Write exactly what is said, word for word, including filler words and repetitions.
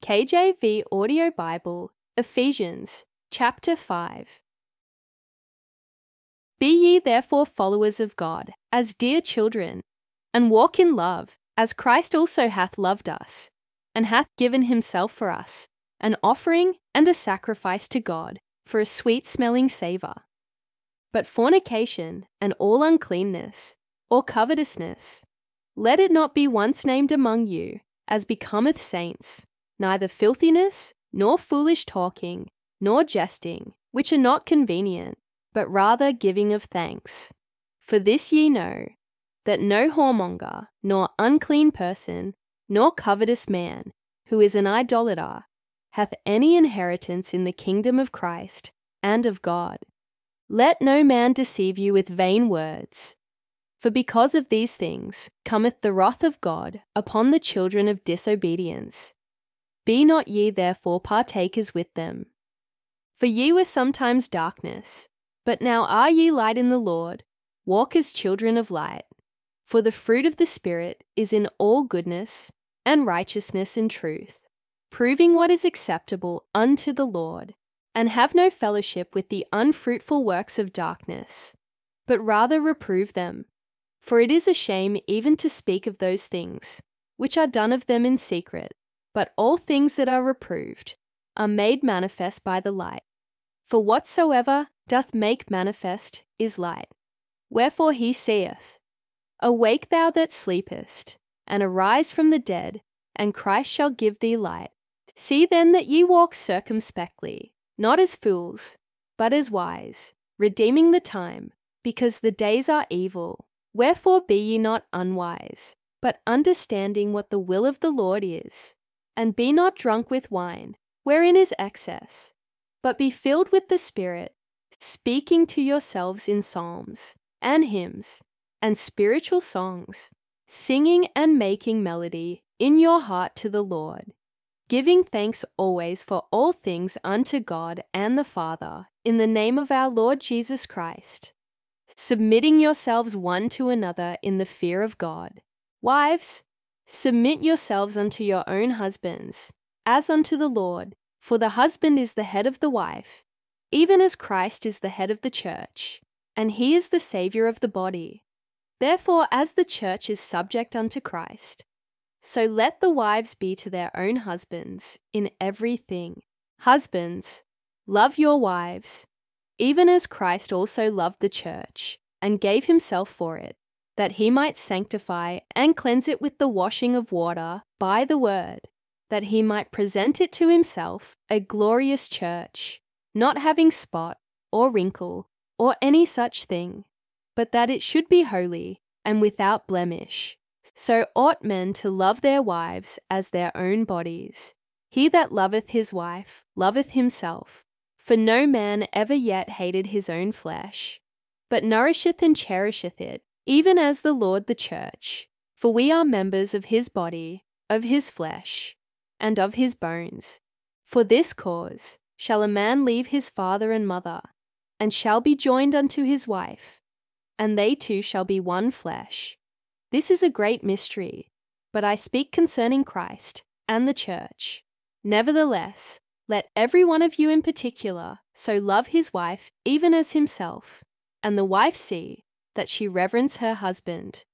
K J V Audio Bible, Ephesians, chapter five. Be ye therefore followers of God, as dear children, and walk in love, as Christ also hath loved us, and hath given himself for us, an offering and a sacrifice to God for a sweet-smelling savour. But fornication, and all uncleanness, or covetousness, let it not be once named among you, as becometh saints, neither filthiness, nor foolish talking, nor jesting, which are not convenient, but rather giving of thanks. For this ye know, that no whoremonger, nor unclean person, nor covetous man, who is an idolater, hath any inheritance in the kingdom of Christ and of God. Let no man deceive you with vain words. For because of these things cometh the wrath of God upon the children of disobedience. Be not ye therefore partakers with them. For ye were sometimes darkness, but now are ye light in the Lord. Walk as children of light. For the fruit of the Spirit is in all goodness and righteousness and truth, proving what is acceptable unto the Lord, and have no fellowship with the unfruitful works of darkness, but rather reprove them. For it is a shame even to speak of those things, which are done of them in secret, but all things that are reproved are made manifest by the light. For whatsoever doth make manifest is light. Wherefore he saith, Awake thou that sleepest, and arise from the dead, and Christ shall give thee light. See then that ye walk circumspectly, not as fools, but as wise, redeeming the time, because the days are evil. Wherefore be ye not unwise, but understanding what the will of the Lord is. And be not drunk with wine, wherein is excess, but be filled with the Spirit, speaking to yourselves in psalms, and hymns, and spiritual songs, singing and making melody in your heart to the Lord, giving thanks always for all things unto God and the Father, in the name of our Lord Jesus Christ, submitting yourselves one to another in the fear of God. Wives, submit yourselves unto your own husbands, as unto the Lord, for the husband is the head of the wife, even as Christ is the head of the church, and he is the Saviour of the body. Therefore, as the church is subject unto Christ, so let the wives be to their own husbands in everything. Husbands, love your wives, even as Christ also loved the church, and gave himself for it, that he might sanctify and cleanse it with the washing of water by the word, that he might present it to himself a glorious church, not having spot or wrinkle or any such thing, but that it should be holy and without blemish. So ought men to love their wives as their own bodies. He that loveth his wife loveth himself. For no man ever yet hated his own flesh, but nourisheth and cherisheth it, even as the Lord the church. For we are members of his body, of his flesh, and of his bones. For this cause shall a man leave his father and mother, and shall be joined unto his wife, and they two shall be one flesh. This is a great mystery, but I speak concerning Christ and the church. Nevertheless, let every one of you in particular so love his wife even as himself, and the wife see that she reverence her husband.